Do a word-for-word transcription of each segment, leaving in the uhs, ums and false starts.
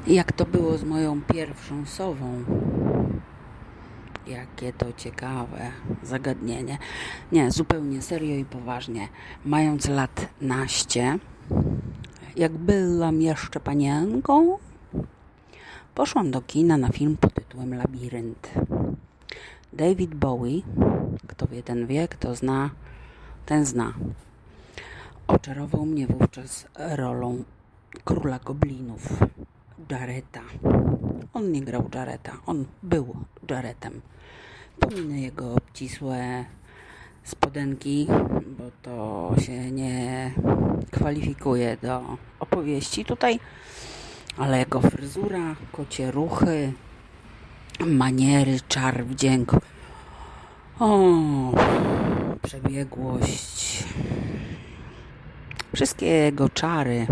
Jak to było z moją pierwszą sową? Jakie to ciekawe zagadnienie. Nie, zupełnie serio i poważnie. Mając lat naście, jak byłam jeszcze panienką, poszłam do kina na film pod tytułem Labirynt. David Bowie, kto wie, ten wie, kto zna, ten zna. Oczarował mnie wówczas rolą króla goblinów, Jareta. On nie grał Jareta, on był Jaretem. Pominę jego obcisłe spodenki, bo to się nie kwalifikuje do opowieści tutaj, ale jego fryzura, kocie ruchy, maniery, czar, wdzięk, o, przebiegłość, wszystkie jego czary,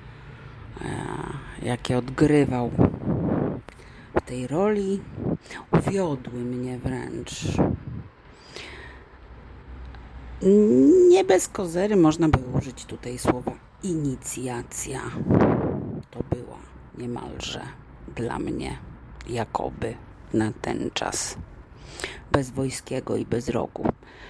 jakie odgrywał w tej roli, uwiodły mnie wręcz. Nie bez kozery można by użyć tutaj słowa inicjacja. To była niemalże dla mnie jakoby na ten czas. Bez Wojskiego i bez Rogu.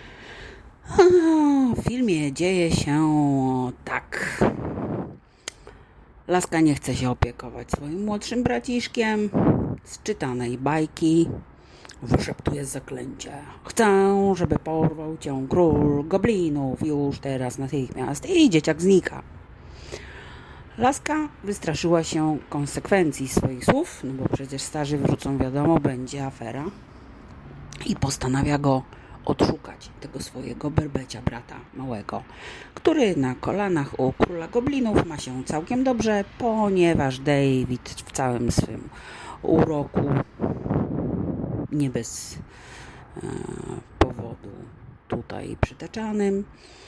W filmie dzieje się tak. Laska nie chce się opiekować swoim młodszym braciszkiem. Z czytanej bajki wyszeptuje zaklęcie. Chcę, żeby porwał cię król goblinów już teraz natychmiast. I dzieciak znika. Laska wystraszyła się konsekwencji swoich słów, no bo przecież starzy wrócą, wiadomo, będzie afera. I postanawia go odszukać, tego swojego berbecia brata małego, który na kolanach u króla goblinów ma się całkiem dobrze, ponieważ David w całym swym uroku, nie bez e, powodu tutaj przytaczanym,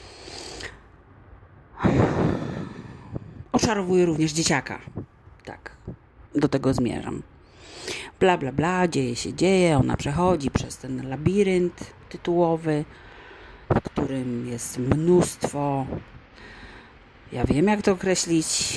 oczarowuje również dzieciaka. Tak, do tego zmierzam. Bla, bla, bla, dzieje się, dzieje. Ona przechodzi przez ten labirynt tytułowy, w którym jest mnóstwo, ja wiem jak to określić,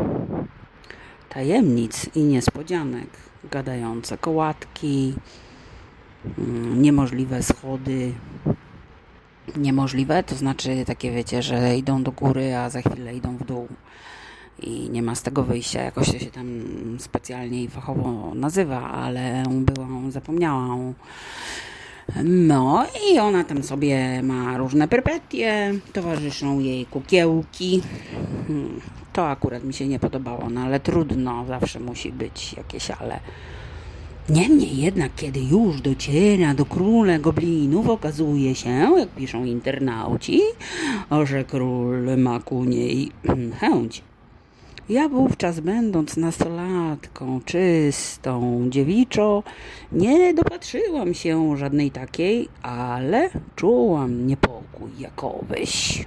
tajemnic i niespodzianek. Gadające kołatki, niemożliwe schody. Niemożliwe, to znaczy takie, wiecie, że idą do góry, a za chwilę idą w dół. I nie ma z tego wyjścia, jakoś to się tam specjalnie i fachowo nazywa, ale byłam, zapomniałam. No i ona tam sobie ma różne perpetie, towarzyszą jej kukiełki. To akurat mi się nie podobało, no ale trudno, zawsze musi być jakieś ale. Niemniej jednak, kiedy już dociera do króla goblinów, okazuje się, jak piszą internauci, że król ma ku niej chęć. Ja wówczas, będąc nastolatką, czystą, dziewiczo, nie dopatrzyłam się żadnej takiej, ale czułam niepokój jakowyś.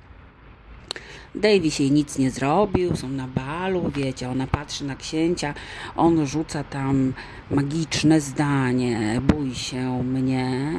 Davis jej nic nie zrobił, są na balu, wiecie, ona patrzy na księcia, on rzuca tam magiczne zdanie, bój się mnie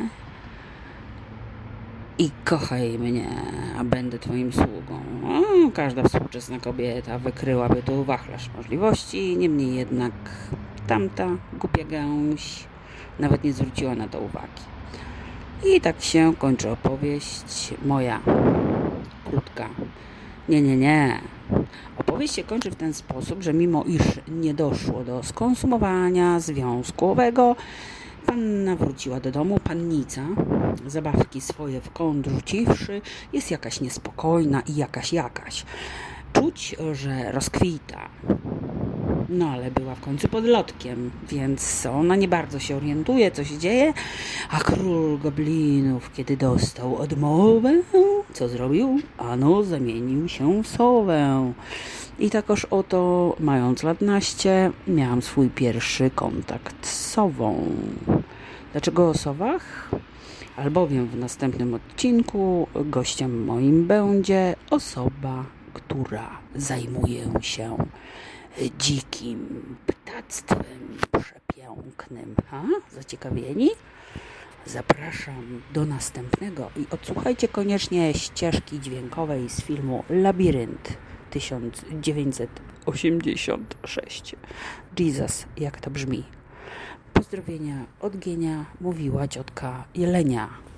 i kochaj mnie, a będę twoim sługą. O, każda współczesna kobieta wykryłaby tu wachlarz możliwości, niemniej jednak tamta głupia gęś nawet nie zwróciła na to uwagi. I tak się kończy opowieść moja, krótka. Nie, nie, nie. Opowieść się kończy w ten sposób, że mimo iż nie doszło do skonsumowania związku owego, panna wróciła do domu, pannica, zabawki swoje w kąt rzuciwszy, jest jakaś niespokojna i jakaś jakaś. Czuć, że rozkwita. No ale była w końcu podlotkiem, więc ona nie bardzo się orientuje, co się dzieje, a król goblinów, kiedy dostał odmowę, co zrobił? Ano, zamienił się w sowę. I takoż oto, mając lat naście, miałam swój pierwszy kontakt z sową. Dlaczego o sowach? Albowiem w następnym odcinku gościem moim będzie osoba, która zajmuje się dzikim ptactwem przepięknym. Ha? Zaciekawieni? Zapraszam do następnego i odsłuchajcie koniecznie ścieżki dźwiękowej z filmu Labirynt tysiąc dziewięćset osiemdziesiąt sześć. Jesus, jak to brzmi. Pozdrowienia od Gienia, mówiła ciotka Jelenia.